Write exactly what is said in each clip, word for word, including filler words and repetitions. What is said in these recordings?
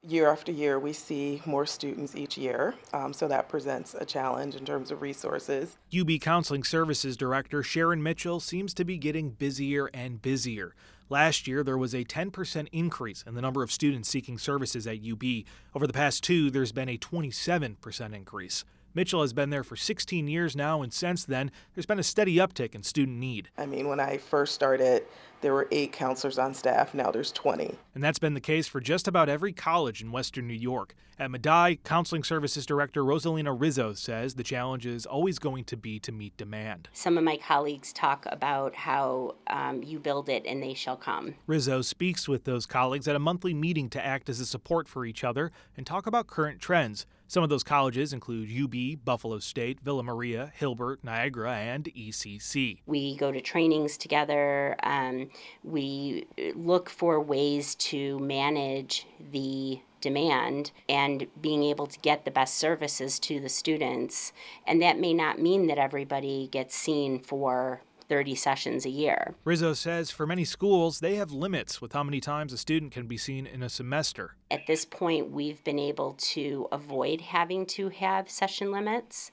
Year after year, we see more students each year, um, so that presents a challenge in terms of resources. U B Counseling Services Director Sharon Mitchell seems to be getting busier and busier. Last year, there was a ten percent increase in the number of students seeking services at U B. Over the past two, there's been a twenty-seven percent increase. Mitchell has been there for sixteen years now, and since then, there's been a steady uptick in student need. I mean, when I first started, there were eight counselors on staff. Now there's twenty. And that's been the case for just about every college in Western New York. At Medaille, Counseling Services Director Rosalina Rizzo says the challenge is always going to be to meet demand. Some of my colleagues talk about how um, you build it and they shall come. Rizzo speaks with those colleagues at a monthly meeting to act as a support for each other and talk about current trends. Some of those colleges include U B, Buffalo State, Villa Maria, Hilbert, Niagara, and E C C. We go to trainings together. Um, we look for ways to manage the demand and being able to get the best services to the students. And that may not mean that everybody gets seen for thirty sessions a year. Rizzo says for many schools, they have limits with how many times a student can be seen in a semester. At this point, we've been able to avoid having to have session limits.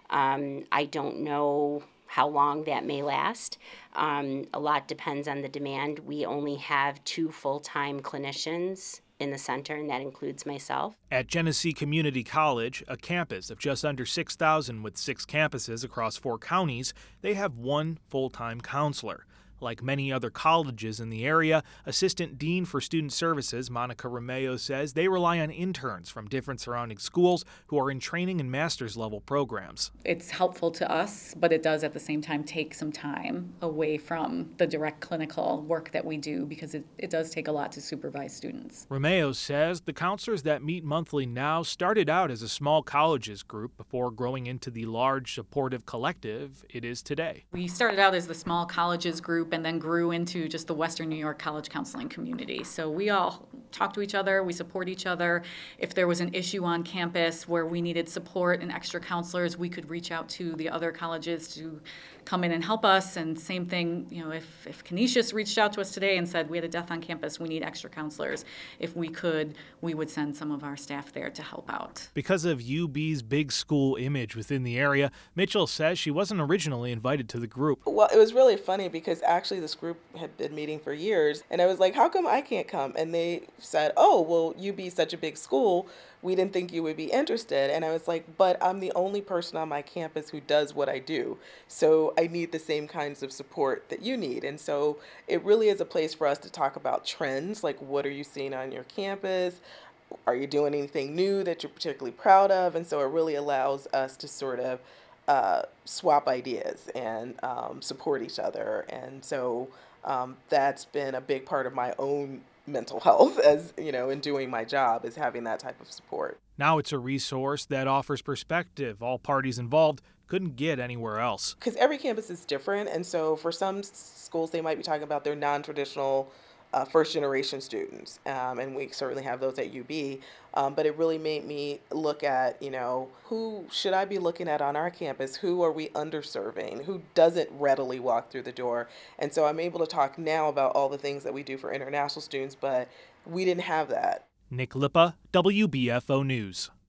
Um, I don't know how long that may last. Um, a lot depends on the demand. We only have two full-time clinicians in the center, and that includes myself. At Genesee Community College, a campus of just under six thousand with six campuses across four counties, they have one full-time counselor. Like many other colleges in the area, Assistant Dean for Student Services Monica Romeo says they rely on interns from different surrounding schools who are in training and master's level programs. It's helpful to us, but it does at the same time take some time away from the direct clinical work that we do because it, it does take a lot to supervise students. Romeo says the counselors that meet monthly now started out as a small colleges group before growing into the large supportive collective it is today. We started out as the small colleges group and then grew into just the Western New York college counseling community. So we all talk to each other, we support each other. If there was an issue on campus where we needed support and extra counselors, we could reach out to the other colleges to come in and help us. And same thing, you know, if, if Canisius reached out to us today and said we had a death on campus, we need extra counselors. If we could, we would send some of our staff there to help out. Because of U B's big school image within the area, Mitchell says she wasn't originally invited to the group. Well, it was really funny because actually this group had been meeting for years, and I was like, how come I can't come? And they said, oh, well, U B is such a big school, we didn't think you would be interested. And I was like, but I'm the only person on my campus who does what I do. So I need the same kinds of support that you need. And so it really is a place for us to talk about trends, like what are you seeing on your campus? Are you doing anything new that you're particularly proud of? And so it really allows us to sort of uh, swap ideas and um, support each other. And so um, that's been a big part of my own mental health, as you know, in doing my job, is having that type of support. Now it's a resource that offers perspective all parties involved couldn't get anywhere else. Because every campus is different, and so for some s- schools, they might be talking about their non-traditional uh, first-generation students, um, and we certainly have those at U B. Um, but it really made me look at, you know, who should I be looking at on our campus? Who are we underserving? Who doesn't readily walk through the door? And so I'm able to talk now about all the things that we do for international students, but we didn't have that. Nick Lippa, W B F O News.